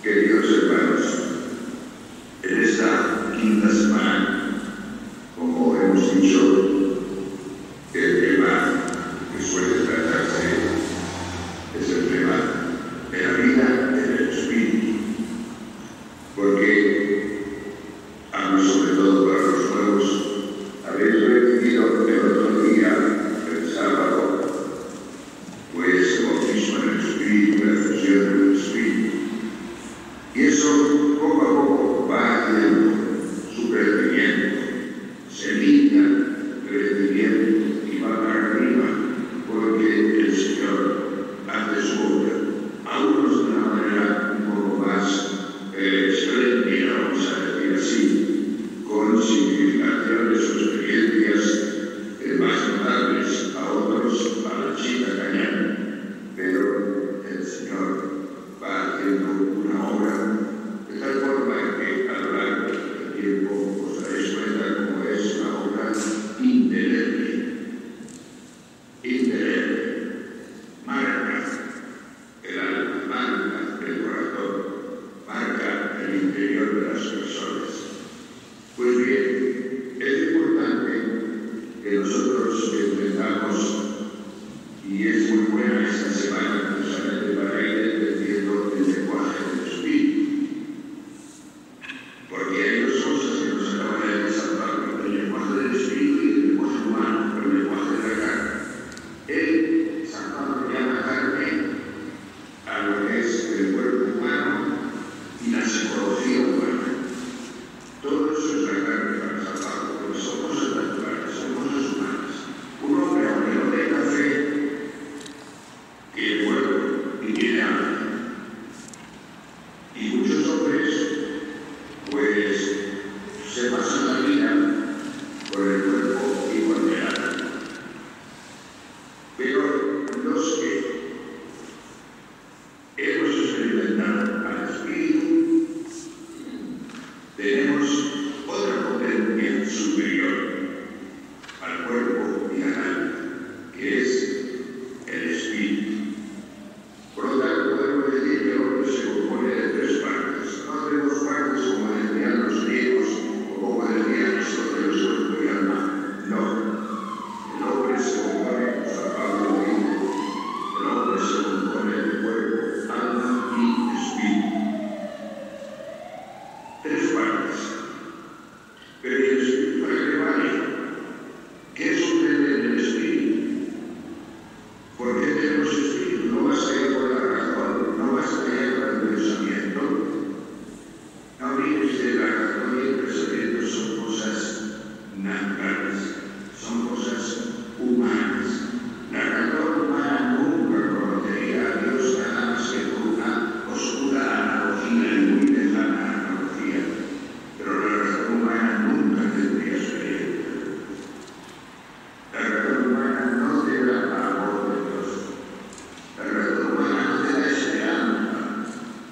Queridos hermanos, en esta quinta semana, como hemos dicho, el tema que suele tratarse es el tema de la vida en el Espíritu, porque hablo sobre todo para los nuevos. Habéis recibido el otro día, el sábado, pues el bautismo en el Espíritu, la efusión del Espíritu. Y eso poco a poco va haciendo su crecimiento, semilla, crecimiento y va para arriba, porque el Señor hace su obra, a unos de una manera un poco más espléndida, vamos a decir así, con significaciones o experiencias más notables, a otros a la chica cañana, pero el Señor va haciendo una obra de tal forma que a lo largo del tiempo os daréis cuenta cómo es una obra indeleble, marca el alma, marca el corazón, marca el interior de las personas. Pues bien, es importante que nosotros entendamos, y es muy buena esta semana precisamente para ir entendiendo el lenguaje del Espíritu, porque hay dos cosas que nos acaba de decir San Pablo: el lenguaje del Espíritu y el lenguaje humano, el lenguaje de la carne. San Pablo llama carne a lo que es el cuerpo humano y la psicología humana. Todo eso es la carne para San Pablo, porque son cosas naturales, son cosas humanas. Un hombre, aunque no tenga fe, tiene cuerpo y tiene alma. Y muchos hombres, pues, se pasan la vida con el cuerpo y con el alma. Pero los que hemos experimentado al Espíritu, tenemos otra potencia superior al cuerpo y al alma, que es el Espíritu. Por lo tanto, podemos decir que el hombre se compone de tres partes. No tenemos partes como decían los griegos o como decían Aristóteles, cuerpo y alma. No. El hombre se compone, San Pablo dice, el hombre se compone de cuerpo, alma y espíritu. Tres partes. Pero ¿y el espíritu para qué vale? ¿Qué sucede en el espíritu? ¿Por qué tenemos espíritu? No basta ya con la razón, no basta ya con el pensamiento. No olvides que la razón y el pensamiento son cosas naturales, son cosas humanas. La razón humana nunca conocería a Dios nada más que por una oscura analogía y muy lejana analogía. Pero la razón humana nunca tendría experiencia. La razón humana no te da amor de Dios. La razón humana no te da esperanza.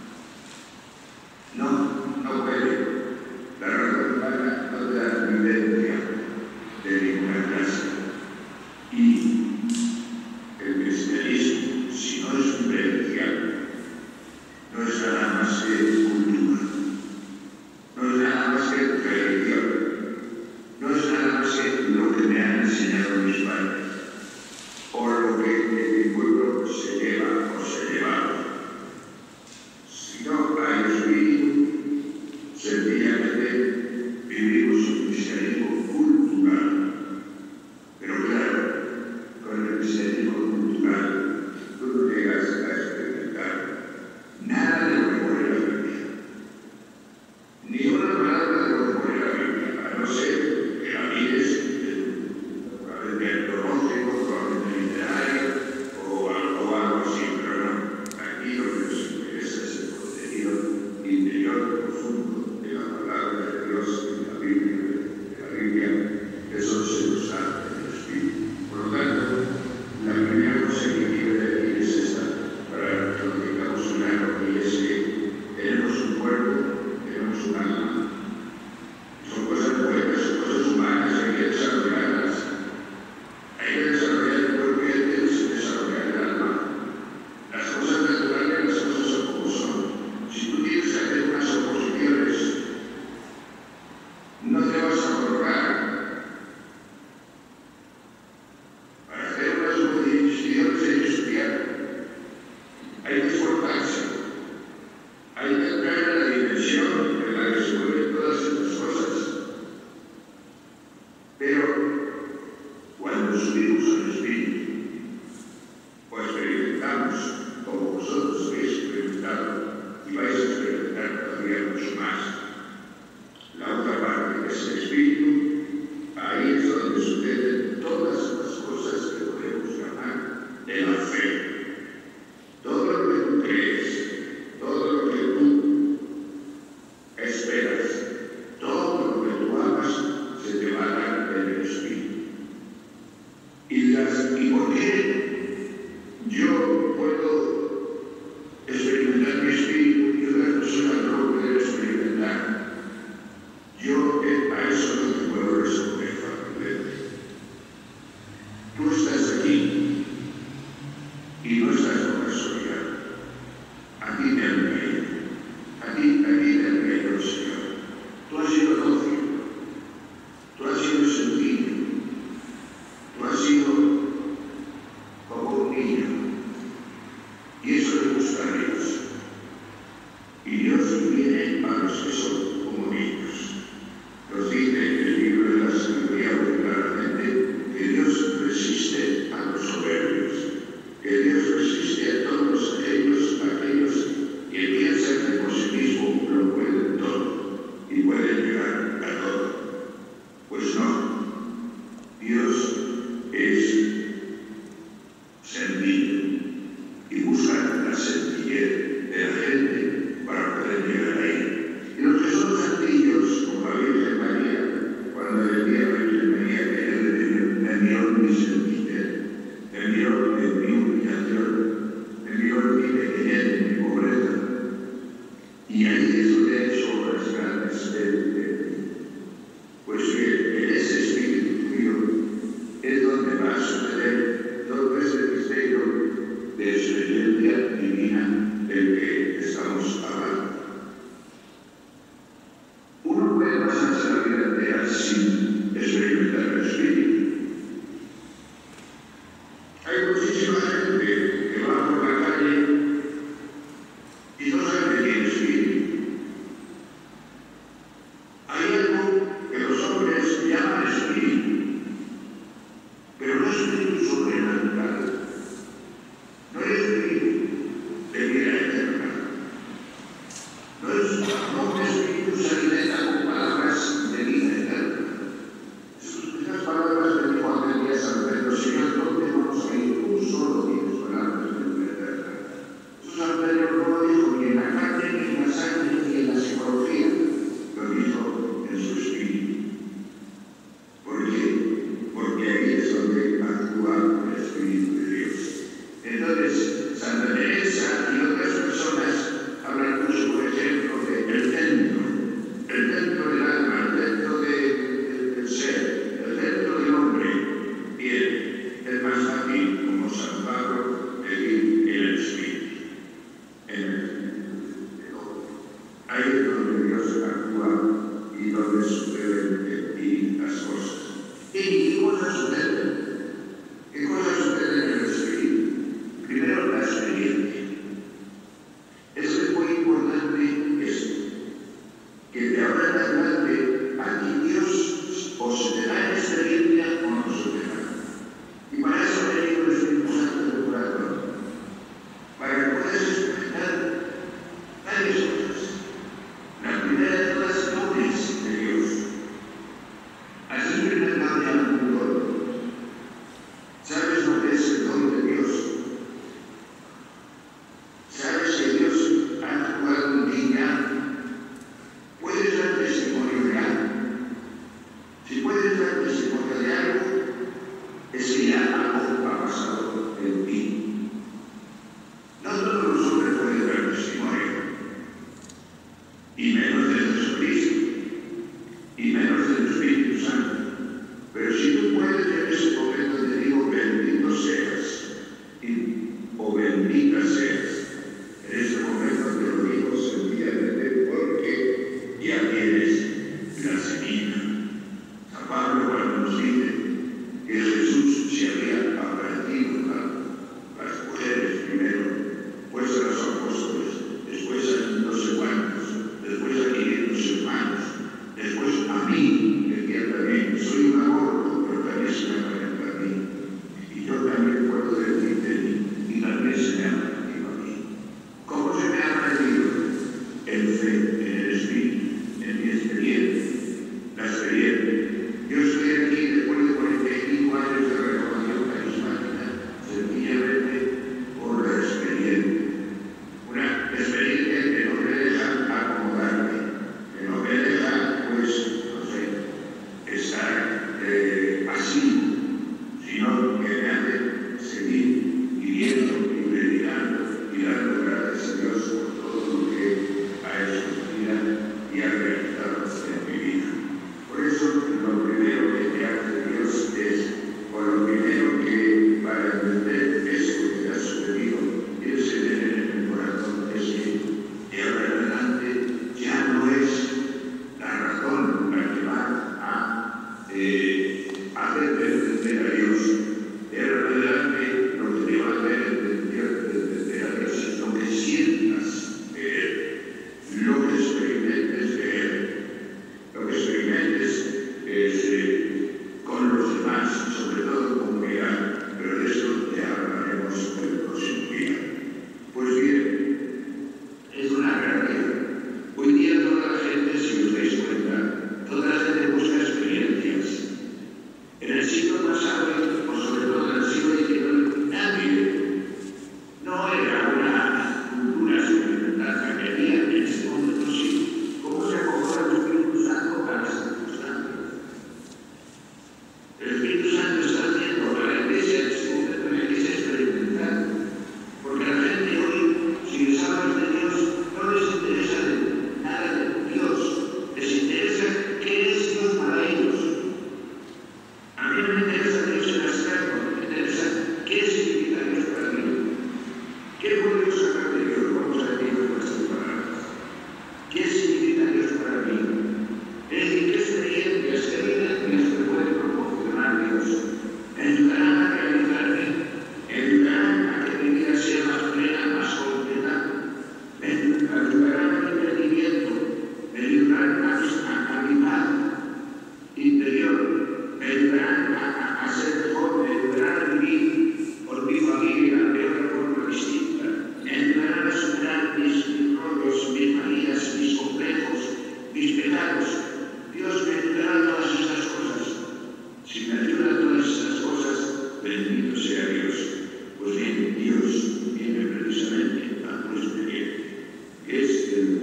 No puede. La razón humana no te da vivencia de ninguna clase. Y el cristianismo, si no es vivencia, no es nada más que cultura, no es nada más que religión, no es nada más que lo que me han enseñado mis padres, o lo que en mi pueblo se lleva o se llevaba. Si no hay espíritu, sencillamente vivimos un cristianismo cultural. Pero claro, con el cristianismo cultural, tú no llegas a experimentar nada de lo que pone la Biblia. No es espíritu se alimenta con palabras de vida eterna. Estas palabras de mi Juan del día San Pedro, Señor, ¿dónde vamos a ir? Tú solo tienes palabras de vida eterna. Eso San Pedro no lo dijo ni en la carne, ni en la sangre, ni en la psicología. Lo dijo en su espíritu. ¿Por qué? Porque ahí es donde actúa el Espíritu de Dios. Entonces, Santa Teresa y otras personas hablan mucho, por ejemplo, del centro del alma, el centro del ser, el centro del hombre. Bien, es más fácil, como San Pablo, decir en el Espíritu, en el hombre. Ahí es donde Dios actúa y donde suceden en ti las cosas. ¿Y qué cosas suceden? ¿Qué cosas suceden en el Espíritu? Primero, la experiencia. Es muy importante esto, que de ahora en adelante a ti Dios o se te da experiencia o no se te da. Y para eso ha venido el Espíritu Santo en tu corazón, para que puedas experimentar varias cosas. La primera de todas, dones de Dios. Has experimentado ya un don. ¿Sabes lo que es el don de Dios? ¿Sabes que Dios ha actuado en ti ya? ¿Puedes dar testimonio de algo? Si puedes dar testimonio de algo, es que ya algo ha pasado en ti. No todos los hombres pueden dar testimonio, y menos de Jesucristo, y menos del Espíritu Santo. Pero si tú puedes, en ese momento te digo, bendito seas, o bendita seas. En este momento te lo digo sencillamente porque ya tienes la semilla. San Pablo cuando nos dice que Jesús se había aparecido a las mujeres primero, después a los apóstoles, después a no sé cuántos, después a 500 hermanos, después a mí, que también soy un aborto, pero también se me aparece a mí.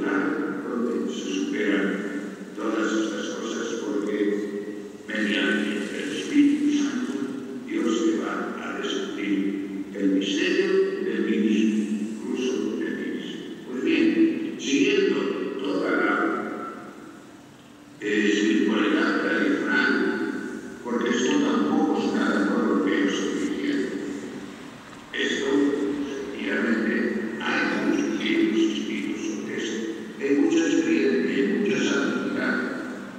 lugar donde se superan todas estas cosas, porque mediante el Espíritu Santo Dios te va a descubrir el misterio del mí mismo, incluso de mí mismo. Pues bien, siguiendo toda la espiritualidad tradicional, porque esto tampoco es nada nuevo que yo estoy diciendo. Esto, efectivamente, hay muchos libros escritos sobre esto. Hay mucha experiencia, hay mucha santidad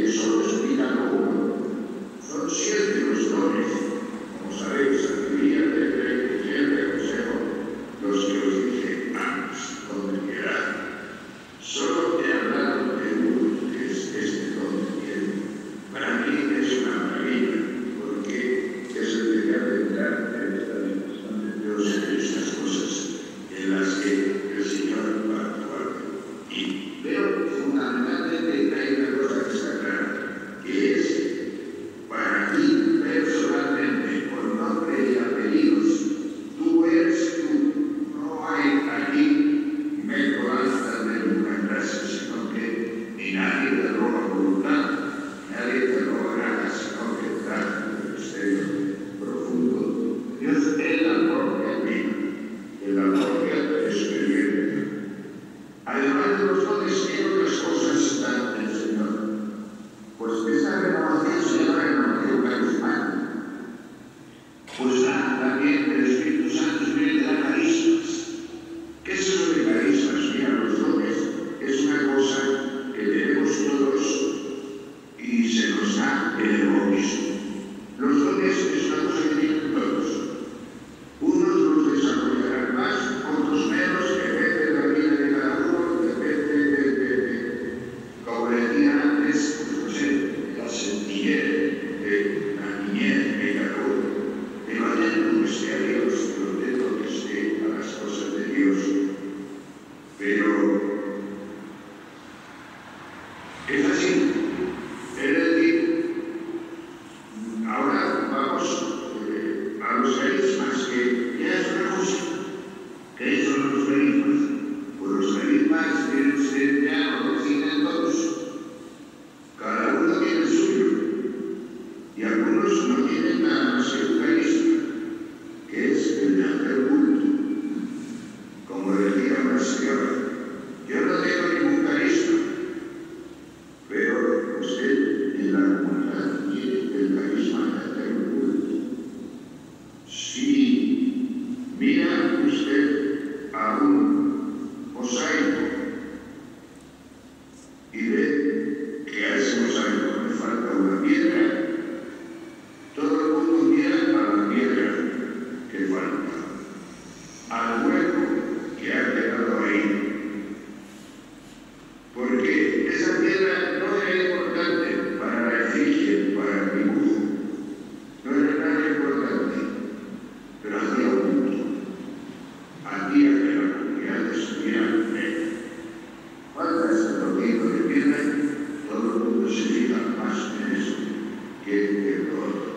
solo explican uno. Son 7 los dones, como sabéis, sabiduría, fe, inteligencia, consejo, los que os dije antes, donde quieran. Solo he hablado de uno, que es este don de bien. Para mí es una maravilla, porque es el que me hace entrar en esta dimensión de Dios, en estas cosas en las que el Señor va a actuar. Y veo fundamentalmente que hay una cosa que está clara, que es para ti personalmente, por nombre y apellidos, tú eres tú. No hay aquí mezcolanza de ninguna clase, sino que ni nadie te roba voluntad, nadie te roba nada, sino que está en el misterio profundo. Dios es la propia vida, es la propia experiencia. Además de los dones, ¿qué otras cosas da el Señor? Pues esa renovación se llama renovación carismática. Pues da también el Espíritu Santo de dar carismas. ¿Qué es eso de carismas? Mira, los dones es una cosa que tenemos todos y se nos da en el bautismo. Los dones es una cosa que tienen todos. Unos los desarrollarán más, otros menos, depende de la vida de cada uno, depende de como decía antes, pues no sé, la sencillez de la niñez de cada uno. Pero atento que esté a Dios, pero atento que esté a las cosas de Dios. Pero es así. Es decir, ahora vamos a los carismas, que ya es una cosa. ¿Qué son los carismas? Pues los carismas que usted ya lo conocen todos. Cada uno tiene el suyo. Y algunos no tienen nada más que un carisma, que es el de hacer culto. Como decía una señora, yo no tengo ningún carisma, pero usted en la comunidad tiene el carisma de hacer culto. Si mira usted a un mosaico y ve que a ese mosaico le falta una piedra, todo el mundo mira a la piedra que falta, al hueco que ha quedado ahí, porque esa piedra no era importante para la efigie, para el dibujo, no era nada importante, pero hacía un punto, hacía que la comunidad estuviera bien. Falta ese trocito de piedra, todo el mundo se fija más en eso que en lo otro.